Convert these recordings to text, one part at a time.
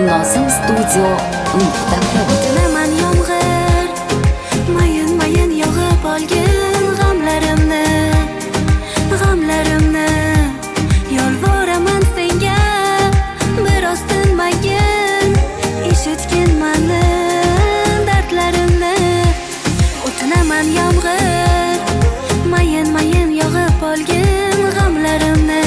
nosimstudio.com. O'tinaman yomg'ir, mayin yog'ib olgin g'amlarimni yolvoraman senga, biroz tinmagin, eshitgin mani dardlarimni. O'tinaman yomg'ir, mayin yog'ib olgin g'amlarimni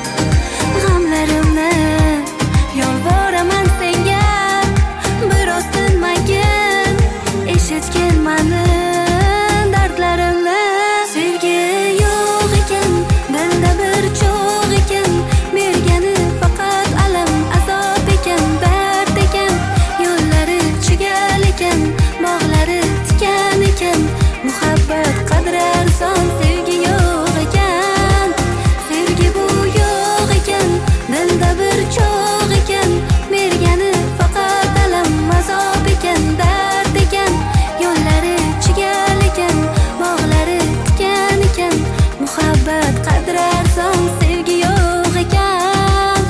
yolvoraman senga, biroz tinmagin, eshitgin mani dardlarimni. Sevgi yo'q ekan, dilda bir cho'g' ekan, bergani faqat alam azob ekan, dard ekan, yo'llari chigal ekan, bog'lari tikan ekan, muhabbat qadri arzon. Sevgi yo'q ekan, sevgi bu yo'q ekan, dilda bir cho'g' ekan, bergani faqat alam azob ekan, dard ekan, yo'llari chigal ekan, bog'lari tikan ekan, muhabbat qadri arzon. Sevgi yo'q ekan.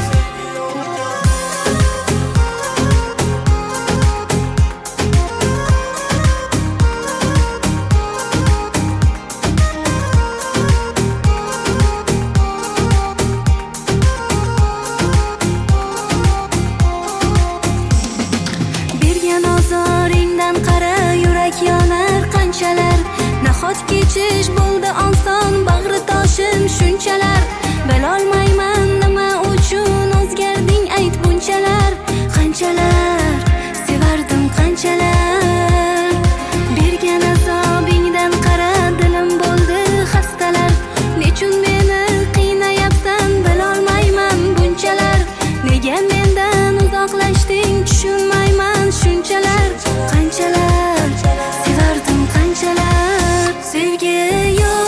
Bergan ozoringdan qara, yurak yonar qanchalar. Nahot kechish bo'ldi oson, bag'ri toshim shunchalar. Bilolmayman nima uchun o'zgarding, ayt bunchalar. Qanchalar sevardim, qanchalar. Bergan azobingdan qara, dilim bo'ldi xastalar. Nechun meni qiynayapsan, bilolmayman bunchalar. Nega mendan uzoqlashding, tushunmayman shunchalar. Qanchalar sevardim, qanchalar. Sevgi yo'q